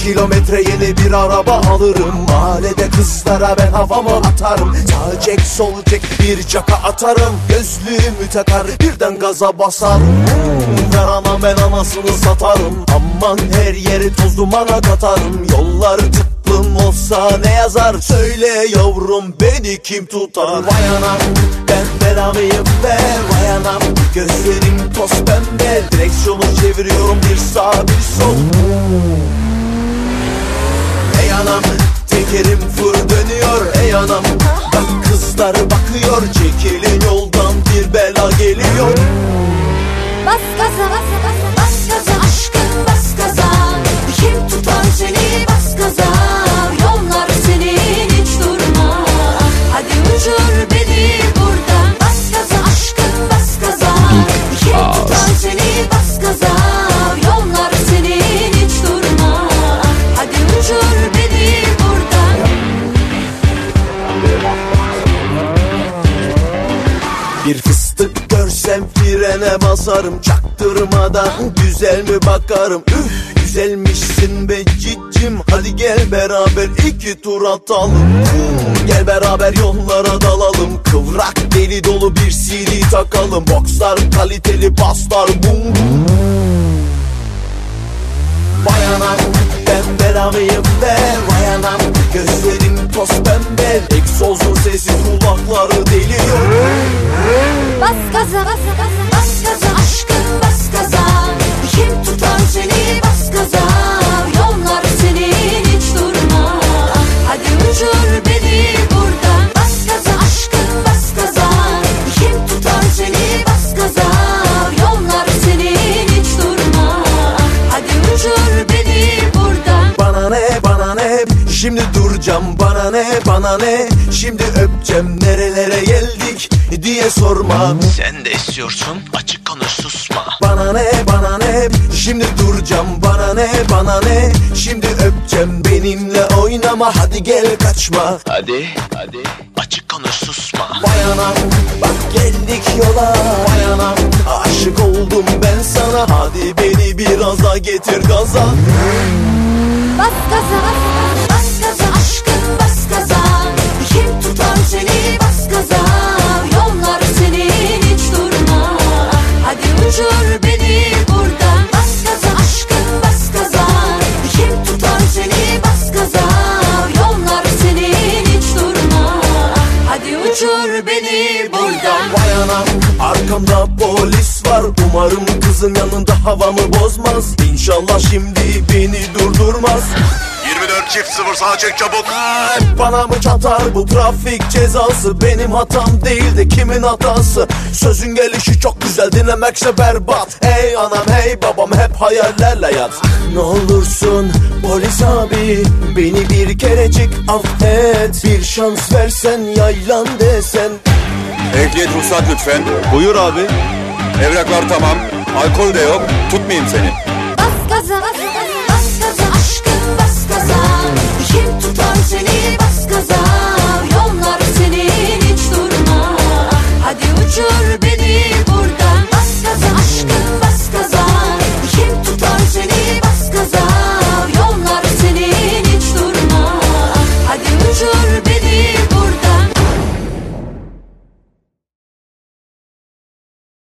kilometre yeni bir araba alırım. Mahallede kızlara ben havamı atarım. Sağ çek sol çek bir caka atarım. Gözlüğümü takar birden gaza basarım. Ver anam ben anasını satarım. Aman her yeri toz dumana katarım. Yollar tıklım olsa ne yazar? Söyle yavrum beni kim tutar? Vay anam ben belamıyım be. Vay anam gözlerim toz pembe. Direksiyonu çeviriyorum bir sağ bir sol. Ey anam tekerim fır dönüyor. Ey anam bak kızlar bakıyor. Çekilin yoldan bir bela geliyor. Bas gaza bas gaza bas gaza aşkım bas gaza. Kim tutar seni bas gaza. Yollar senin hiç durma. Hadi uçur beni buradan. Bas gaza aşkım bas gaza. Kim tutar seni bas gaza. Yollar senin hiç durma. Hadi uçur beni buradan. Bir fıstık görsem frene basarım. Çaktırmadan güzel mi bakarım. Üf güzelmişsin be cicim. Hadi gel beraber iki tur atalım. Gel beraber yollara dalalım. Kıvrak deli dolu bir CD takalım. Boxlar kaliteli paslar bum. Vay anam ben belamıyım be. Vay anam gözlerim toz pembe. Egzozun sesi kulakları deliyor. Bas gaza bas gaza bas gaza aşkım bas gaza. Kim tutar seni bas gaza. Yollar senin hiç durma. Hadi uçur beni buradan. Bas gaza aşkım bas gaza. Kim tutar seni bas gaza. Yollar senin hiç durma. Hadi uçur beni buradan. Bana ne bana ne şimdi duracağım. Bana ne bana ne şimdi öpeceğim. Nerelere geldik diye sorma. Sen de istiyorsun açık konuş susma. Bana ne bana ne şimdi duracağım. Bana ne bana ne şimdi öpeceğim. Benimle oynama hadi gel kaçma. Hadi açık konuş susma. Vay anam bak geldik yola. Vay anam aşık oldum ben sana. Hadi beni biraz daha getir gaza. Bas gaza bas gaza aşkım bas gaza. Kim tutar seni bas gaza. Yollar senin hiç durma. Hadi uçur beni buradan. Bas gaza aşkım bas gaza. Kim tutar seni bas gaza. Yollar senin hiç durma. Hadi uçur beni buradan. Vay anam arkamda polis var. Umarım kızın yanında havamı bozmaz. İnşallah şimdi beni durdurmaz. 24-0 sağa çek çabuk. Bana mı çatar bu trafik cezası? Benim hatam değil de kimin hatası? Sözün gelişi çok güzel dinlemekse berbat. Hey anam hey babam hep hayallerle yat. Ne olursun polis abi beni bir kerecik affet. Bir şans versen yaylan desen. Ehliyet ruhsat lütfen. Buyur abi. Evraklar tamam. Alkol de yok. Tutmayayım seni. Bas gaza bas gaza